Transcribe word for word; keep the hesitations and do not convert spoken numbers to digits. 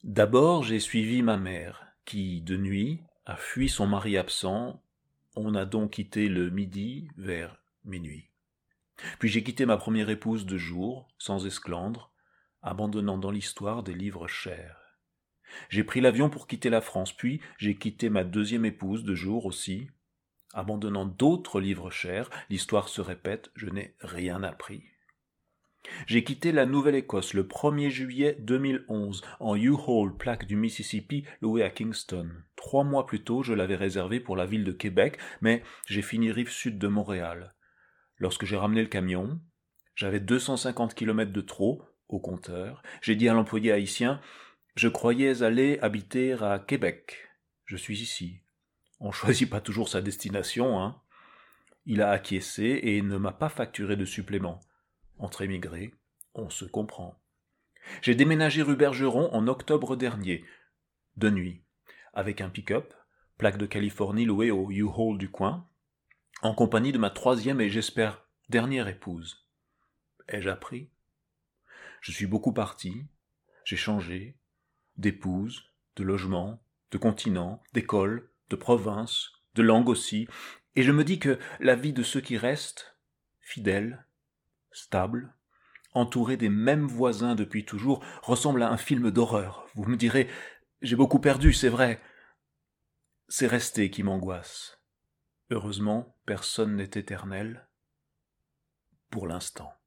D'abord, j'ai suivi ma mère, qui, de nuit, a fui son mari absent. On a donc quitté le midi vers minuit. Puis j'ai quitté ma première épouse de jour, sans esclandre, abandonnant dans l'histoire des livres chers. J'ai pris l'avion pour quitter la France, puis j'ai quitté ma deuxième épouse de jour aussi, abandonnant d'autres livres chers. L'histoire se répète, je n'ai rien appris. J'ai quitté la Nouvelle-Écosse le premier juillet deux mille onze en U-Haul plaque du Mississippi louée à Kingston. Trois mois plus tôt, je l'avais réservé pour la ville de Québec, mais j'ai fini rive sud de Montréal. Lorsque j'ai ramené le camion, j'avais deux cent cinquante kilomètres de trop au compteur. J'ai dit à l'employé haïtien, je croyais aller habiter à Québec. Je suis ici. On choisit pas toujours sa destination, hein. Il a acquiescé et ne m'a pas facturé de supplément. Entre émigrés, on se comprend. J'ai déménagé rue Bergeron en octobre dernier, de nuit, avec un pick-up, plaque de Californie louée au U-Haul du coin, en compagnie de ma troisième et j'espère dernière épouse. Ai-je appris? Je suis beaucoup parti, j'ai changé, d'épouse, de logement, de continent, d'école, de province, de langue aussi, et je me dis que la vie de ceux qui restent, fidèles, stable, entouré des mêmes voisins depuis toujours, ressemble à un film d'horreur. Vous me direz, j'ai beaucoup perdu, c'est vrai. C'est rester qui m'angoisse. Heureusement, personne n'est éternel, pour l'instant.